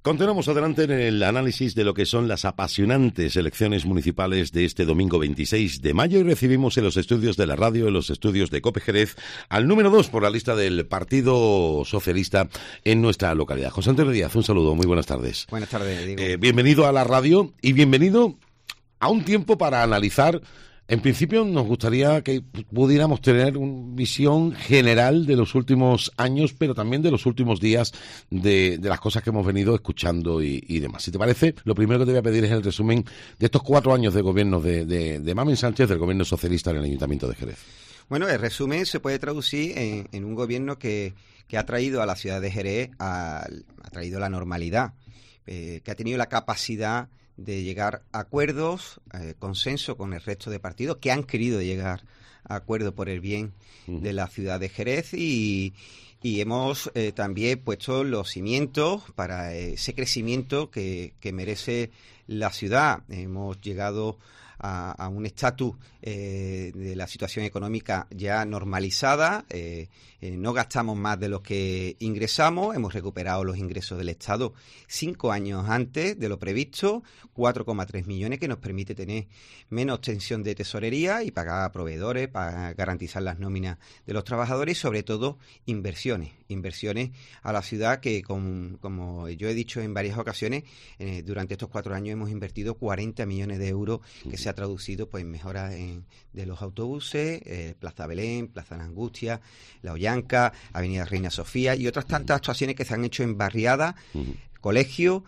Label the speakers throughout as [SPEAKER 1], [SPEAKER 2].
[SPEAKER 1] Continuamos adelante en el análisis de lo que son las apasionantes elecciones municipales de este domingo 26 de mayo y recibimos en los estudios de la radio, en los estudios de COPE Jerez, al número 2 por la lista del Partido Socialista en nuestra localidad. José Antonio Díaz, un saludo, muy buenas tardes.
[SPEAKER 2] Buenas tardes, Diego.
[SPEAKER 1] Bienvenido a la radio y bienvenido a un tiempo para analizar. En principio nos gustaría que pudiéramos tener una visión general de los últimos años, pero también de los últimos días de las cosas que hemos venido escuchando y demás. Si te parece, lo primero que te voy a pedir es el resumen de estos 4 años de gobierno de Mamen Sánchez, del gobierno socialista en el Ayuntamiento de Jerez.
[SPEAKER 2] Bueno, el resumen se puede traducir en un gobierno que ha traído a la ciudad de Jerez, ha traído la normalidad, que ha tenido la capacidad de llegar a acuerdos, consenso con el resto de partidos que han querido llegar a acuerdo por el bien de la ciudad de Jerez y hemos también puesto los cimientos para ese crecimiento que merece la ciudad. Hemos llegado a un estatus de la situación económica ya normalizada, no gastamos más de lo que ingresamos, hemos recuperado los ingresos del Estado 5 años antes de lo previsto, 4,3 millones que nos permite tener menos tensión de tesorería y pagar a proveedores para garantizar las nóminas de los trabajadores y sobre todo inversiones a la ciudad que como yo he dicho en varias ocasiones, durante estos 4 años hemos invertido 40 millones de euros que se ha traducido pues en mejoras de los autobuses, Plaza Belén, Plaza La Angustia, La Ollanca, Avenida Reina Sofía y otras tantas actuaciones que se han hecho en barriadas, colegios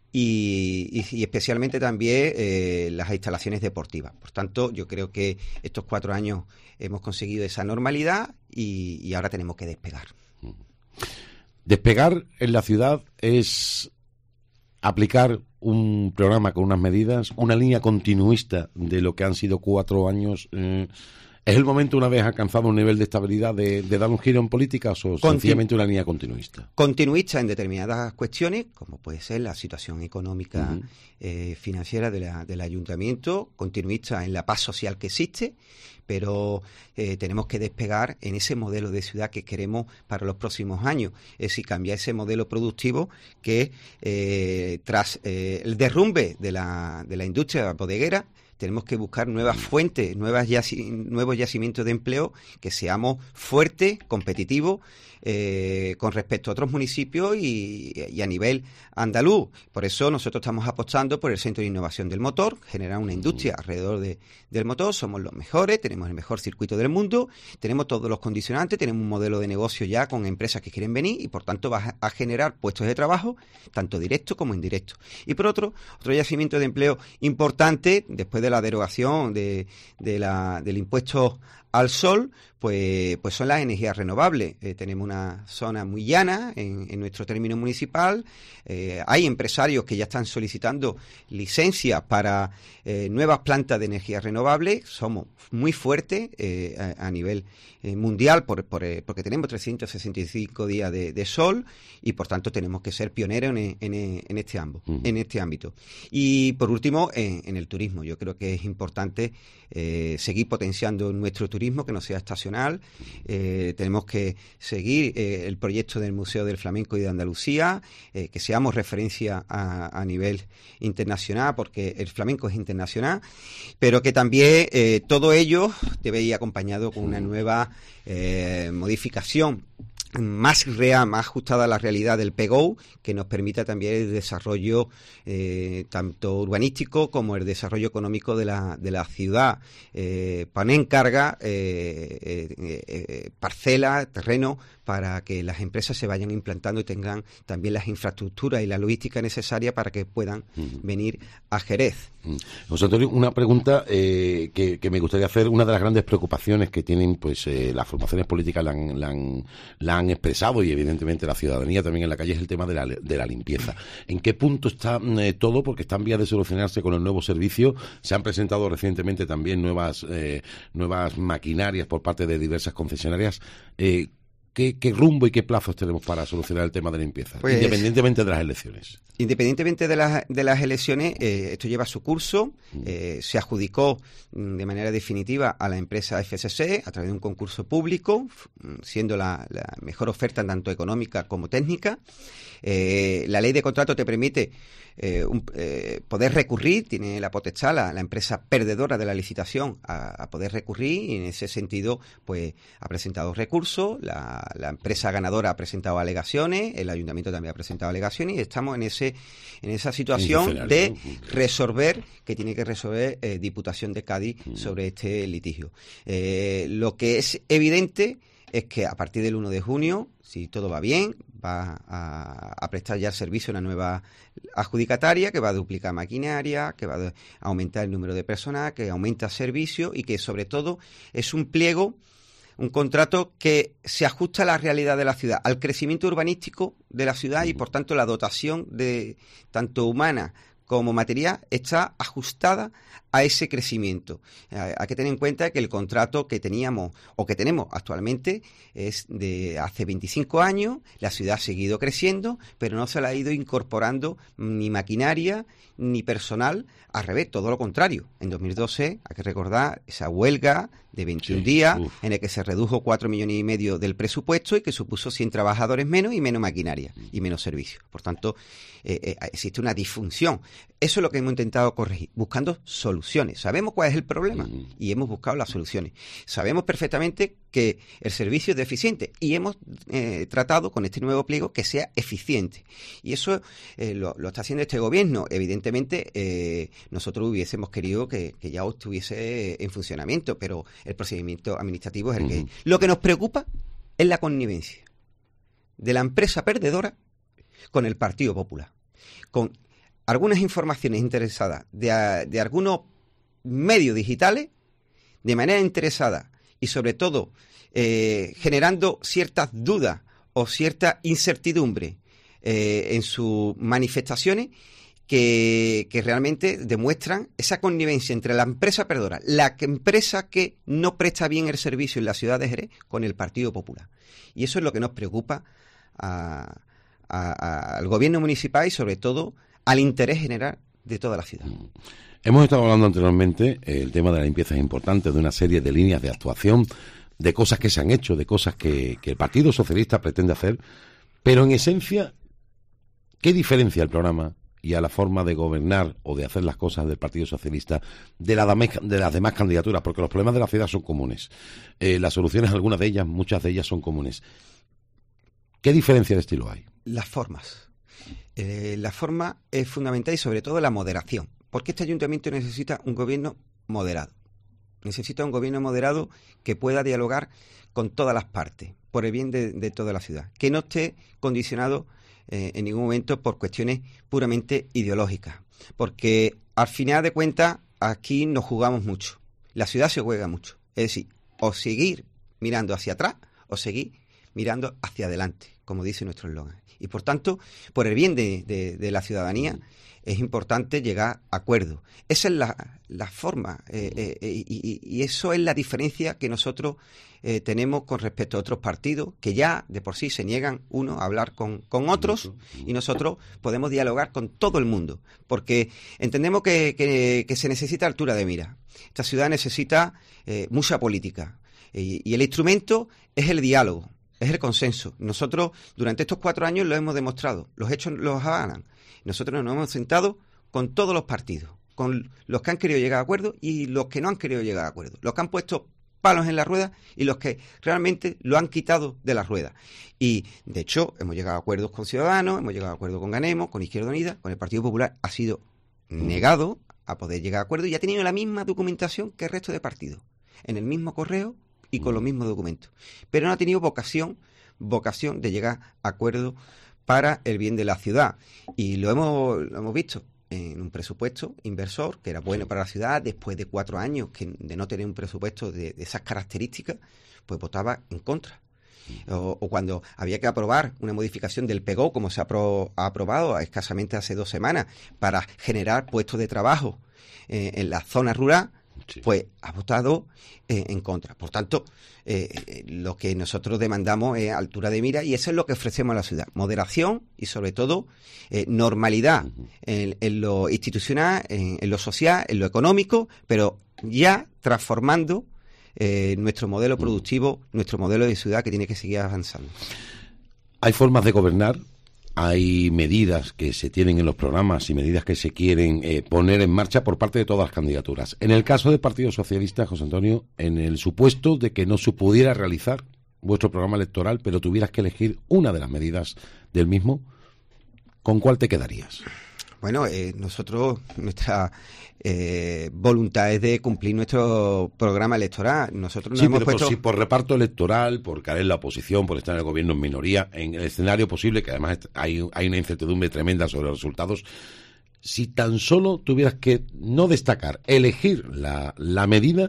[SPEAKER 2] y especialmente también las instalaciones deportivas. Por tanto, yo creo que estos 4 años hemos conseguido esa normalidad y ahora tenemos que despegar.
[SPEAKER 1] Despegar en la ciudad es aplicar un programa con unas medidas, una línea continuista de lo que han sido 4 años. ¿Es el momento, una vez alcanzado un nivel de estabilidad, de dar un giro en políticas o sencillamente una línea continuista?
[SPEAKER 2] Continuista en determinadas cuestiones, como puede ser la situación económica financiera del ayuntamiento, continuista en la paz social que existe, pero tenemos que despegar en ese modelo de ciudad que queremos para los próximos años. Es decir, cambiar ese modelo productivo que tras el derrumbe de la industria bodeguera, tenemos que buscar nuevas fuentes, nuevos yacimientos de empleo, que seamos fuertes, competitivos, con respecto a otros municipios y a nivel andaluz. Por eso nosotros estamos apostando por el Centro de Innovación del Motor, generar una industria alrededor del motor. Somos los mejores, tenemos el mejor circuito del mundo, tenemos todos los condicionantes, tenemos un modelo de negocio ya con empresas que quieren venir y por tanto va a generar puestos de trabajo, tanto directos como indirectos. Y por otro yacimiento de empleo importante, después de la derogación del impuesto al sol, pues son las energías renovables. Tenemos una zona muy llana en nuestro término municipal. Hay empresarios que ya están solicitando licencias para nuevas plantas de energías renovables. Somos muy fuertes a nivel mundial porque tenemos 365 días de sol y por tanto tenemos que ser pioneros en este ámbito. Y por último, en el turismo. Yo creo que es importante seguir potenciando nuestro turismo, que no sea estacional. Tenemos que seguir el proyecto del Museo del Flamenco y de Andalucía, que seamos referencia a nivel internacional, porque el flamenco es internacional, pero que también todo ello debe ir acompañado con una nueva modificación más real, más ajustada a la realidad del PGO, que nos permita también el desarrollo tanto urbanístico como el desarrollo económico de la ciudad. Poner en carga parcelas, terreno, para que las empresas se vayan implantando y tengan también las infraestructuras y la logística necesaria para que puedan venir a Jerez.
[SPEAKER 1] José Antonio, una pregunta que me gustaría hacer. Una de las grandes preocupaciones que tienen pues las formaciones políticas la han expresado y evidentemente la ciudadanía también en la calle es el tema de la limpieza. ¿En qué punto está todo? Porque está en vías de solucionarse con el nuevo servicio. Se han presentado recientemente también nuevas maquinarias por parte de diversas concesionarias. ¿qué rumbo y qué plazos tenemos para solucionar el tema de la limpieza,
[SPEAKER 2] pues,
[SPEAKER 1] independientemente de las elecciones?
[SPEAKER 2] Independientemente de las elecciones, esto lleva su curso. Se adjudicó de manera definitiva a la empresa FSC a través de un concurso público, siendo la mejor oferta tanto económica como técnica. La ley de contrato te permite poder recurrir, tiene la potestad la empresa perdedora de la licitación a poder recurrir, y en ese sentido pues ha presentado recursos, la empresa ganadora ha presentado alegaciones, el ayuntamiento también ha presentado alegaciones, y estamos en esa situación de resolver, que tiene que resolver Diputación de Cádiz sobre este litigio. Lo que es evidente es que a partir del 1 de junio, si todo va bien, va a prestar ya el servicio una nueva adjudicataria que va a duplicar maquinaria, que va a aumentar el número de personas, que aumenta servicio y que sobre todo es un pliego, un contrato que se ajusta a la realidad de la ciudad, al crecimiento urbanístico de la ciudad, y por tanto la dotación de tanto humana como material está ajustada a ese crecimiento. Hay que tener en cuenta que el contrato que teníamos o que tenemos actualmente es de hace 25 años, la ciudad ha seguido creciendo, pero no se le ha ido incorporando ni maquinaria ni personal, al revés, todo lo contrario. En 2012, hay que recordar esa huelga de 21 días en el que se redujo 4,5 millones del presupuesto y que supuso 100 trabajadores menos y menos maquinaria y menos servicios. Por tanto, existe una disfunción. Eso es lo que hemos intentado corregir, buscando soluciones. Sabemos cuál es el problema y hemos buscado las soluciones. Sabemos perfectamente que el servicio es deficiente y hemos tratado con este nuevo pliego que sea eficiente. Y eso lo está haciendo este gobierno. Evidentemente, nosotros hubiésemos querido que ya estuviese en funcionamiento, pero el procedimiento administrativo es el que es. Lo que nos preocupa es la connivencia de la empresa perdedora con el Partido Popular, con algunas informaciones interesadas de algunos medios digitales, de manera interesada y sobre todo generando ciertas dudas o cierta incertidumbre en sus manifestaciones que realmente demuestran esa connivencia entre la empresa perdedora, la empresa que no presta bien el servicio en la ciudad de Jerez, con el Partido Popular. Y eso es lo que nos preocupa al gobierno municipal y sobre todo al interés general de toda la ciudad.
[SPEAKER 1] Hemos estado hablando anteriormente, el tema de la limpieza es importante, de una serie de líneas de actuación, de cosas que se han hecho, de cosas que el Partido Socialista pretende hacer, pero en esencia, ¿qué diferencia el programa y a la forma de gobernar o de hacer las cosas del Partido Socialista de las demás candidaturas? Porque los problemas de la ciudad son comunes. Las soluciones, algunas de ellas, muchas de ellas son comunes. ¿Qué diferencia de estilo hay?
[SPEAKER 2] Las formas. La forma es fundamental y sobre todo la moderación. Porque este ayuntamiento necesita un gobierno moderado. Necesita un gobierno moderado que pueda dialogar con todas las partes, por el bien de toda la ciudad. Que no esté condicionado en ningún momento por cuestiones puramente ideológicas. Porque al final de cuentas aquí nos jugamos mucho. La ciudad se juega mucho. Es decir, o seguir mirando hacia atrás o seguir mirando hacia adelante, como dice nuestro eslogan. Y por tanto, por el bien de la ciudadanía, es importante llegar a acuerdos. Esa es la forma y eso es la diferencia que nosotros tenemos con respecto a otros partidos que ya de por sí se niegan uno a hablar con otros, y nosotros podemos dialogar con todo el mundo, porque entendemos que se necesita altura de mira. Esta ciudad necesita mucha política y el instrumento es el diálogo. Es el consenso. Nosotros durante estos 4 años lo hemos demostrado. Los hechos los avalan. Nosotros nos hemos sentado con todos los partidos, con los que han querido llegar a acuerdo y los que no han querido llegar a acuerdo. Los que han puesto palos en la rueda y los que realmente lo han quitado de la rueda. Y, de hecho, hemos llegado a acuerdos con Ciudadanos, hemos llegado a acuerdos con Ganemos, con Izquierda Unida, con el Partido Popular. Ha sido negado a poder llegar a acuerdo y ha tenido la misma documentación que el resto de partidos, en el mismo correo y con los mismos documentos. Pero no ha tenido vocación de llegar a acuerdo para el bien de la ciudad. Y lo hemos visto en un presupuesto inversor que era bueno para la ciudad. Después de 4 años de no tener un presupuesto de esas características, pues votaba en contra. O cuando había que aprobar una modificación del PEGO, como se ha aprobado escasamente hace 2 semanas, para generar puestos de trabajo en la zona rural,
[SPEAKER 1] sí,
[SPEAKER 2] pues ha votado en contra. Por tanto, lo que nosotros demandamos es altura de mira, y eso es lo que ofrecemos a la ciudad. Moderación y, sobre todo, normalidad en lo institucional, en lo social, en lo económico, pero ya transformando nuestro modelo productivo, nuestro modelo de ciudad, que tiene que seguir avanzando.
[SPEAKER 1] Hay formas de gobernar, hay medidas que se tienen en los programas y medidas que se quieren poner en marcha por parte de todas las candidaturas. En el caso del Partido Socialista, José Antonio, en el supuesto de que no se pudiera realizar vuestro programa electoral, pero tuvieras que elegir una de las medidas del mismo, ¿con cuál te quedarías?
[SPEAKER 2] Bueno, nosotros, nuestra voluntad es de cumplir nuestro programa electoral. Nosotros nos hemos puesto...
[SPEAKER 1] si por reparto electoral, por caer en la oposición, por estar en el gobierno en minoría, en el escenario posible, que además hay una incertidumbre tremenda sobre los resultados, si tan solo tuvieras que no destacar, elegir la medida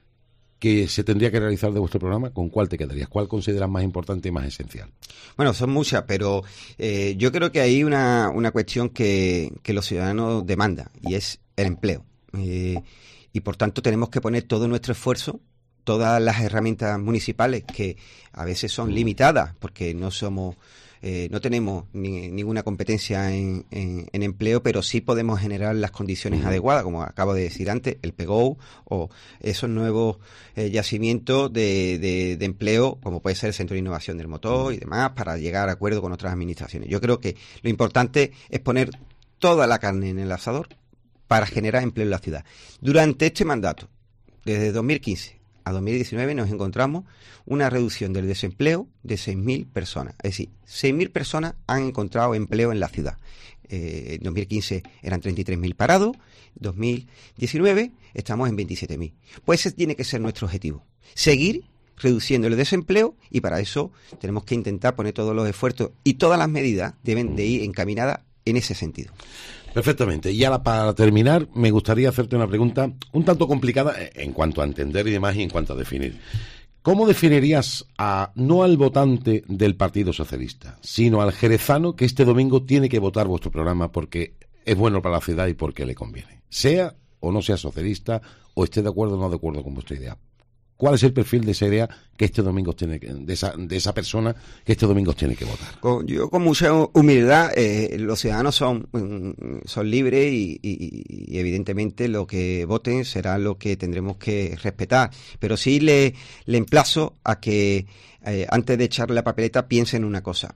[SPEAKER 1] que se tendría que realizar de vuestro programa, ¿con cuál te quedarías? ¿Cuál consideras más importante y más esencial?
[SPEAKER 2] Bueno, son muchas, pero yo creo que hay una cuestión que los ciudadanos demandan, y es el empleo. Y por tanto tenemos que poner todo nuestro esfuerzo, todas las herramientas municipales, que a veces son limitadas, porque no tenemos ninguna competencia en empleo, pero sí podemos generar las condiciones adecuadas, como acabo de decir antes, el PEGO o esos nuevos yacimientos de empleo, como puede ser el Centro de Innovación del Motor y demás, para llegar a acuerdo con otras administraciones. Yo creo que lo importante es poner toda la carne en el asador para generar empleo en la ciudad. Durante este mandato, desde 2015 a 2019, nos encontramos una reducción del desempleo de 6.000 personas. Es decir, 6.000 personas han encontrado empleo en la ciudad. En 2015 eran 33.000 parados, en 2019 estamos en 27.000. Pues ese tiene que ser nuestro objetivo, seguir reduciendo el desempleo, y para eso tenemos que intentar poner todos los esfuerzos, y todas las medidas deben de ir encaminadas en ese sentido.
[SPEAKER 1] Perfectamente. Y ahora, para terminar, me gustaría hacerte una pregunta un tanto complicada en cuanto a entender y demás, y en cuanto a definir. ¿Cómo definirías no al votante del Partido Socialista, sino al jerezano que este domingo tiene que votar vuestro programa porque es bueno para la ciudad y porque le conviene? Sea o no sea socialista, o esté de acuerdo o no de acuerdo con vuestra idea. ¿Cuál es el perfil de esa idea que este domingo de esa persona que este domingo tiene que votar?
[SPEAKER 2] Yo, con mucha humildad, los ciudadanos son libres, y evidentemente lo que voten será lo que tendremos que respetar. Pero sí le emplazo a que antes de echarle la papeleta piensen en una cosa,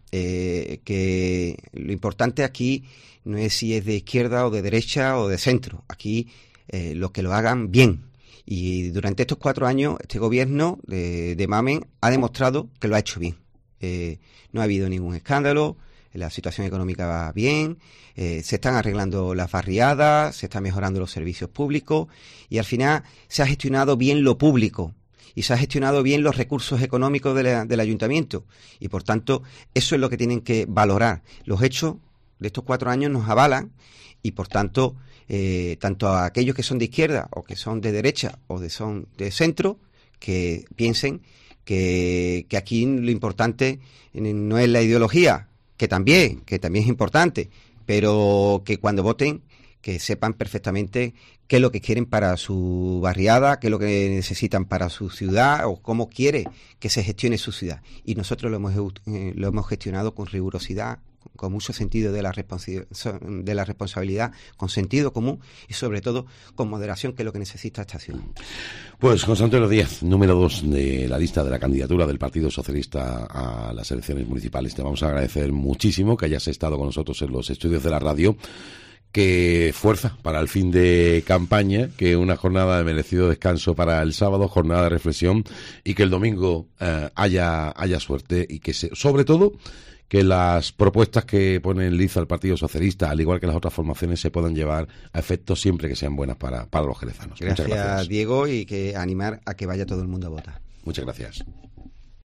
[SPEAKER 2] que lo importante aquí no es si es de izquierda o de derecha o de centro. Aquí los que lo hagan bien. Y durante estos 4 años, este gobierno de Mamen ha demostrado que lo ha hecho bien. No ha habido ningún escándalo, la situación económica va bien, se están arreglando las barriadas, se están mejorando los servicios públicos, y al final se ha gestionado bien lo público y se ha gestionado bien los recursos económicos del ayuntamiento. Y por tanto, eso es lo que tienen que valorar. Los hechos de estos 4 años nos avalan, y por tanto, tanto a aquellos que son de izquierda o que son de derecha o son de centro, que piensen que aquí lo importante no es la ideología, que también es importante, pero que cuando voten, que sepan perfectamente qué es lo que quieren para su barriada, qué es lo que necesitan para su ciudad, o cómo quiere que se gestione su ciudad. Y nosotros lo hemos gestionado con rigurosidad, con mucho sentido de la responsabilidad, con sentido común, y sobre todo con moderación, que es lo que necesita esta ciudad.
[SPEAKER 1] Pues José Antonio Díaz, número 2 de la lista de la candidatura del Partido Socialista a las elecciones municipales. Te vamos a agradecer muchísimo que hayas estado con nosotros en los estudios de la radio. Que fuerza para el fin de campaña, que una jornada de merecido descanso para el sábado, jornada de reflexión, y que el domingo haya suerte, y que sobre todo que las propuestas que pone en liza el Partido Socialista, al igual que las otras formaciones, se puedan llevar a efecto siempre que sean buenas para los jerezanos.
[SPEAKER 2] Gracias, Diego, y que animar a que vaya todo el mundo a votar.
[SPEAKER 1] Muchas gracias.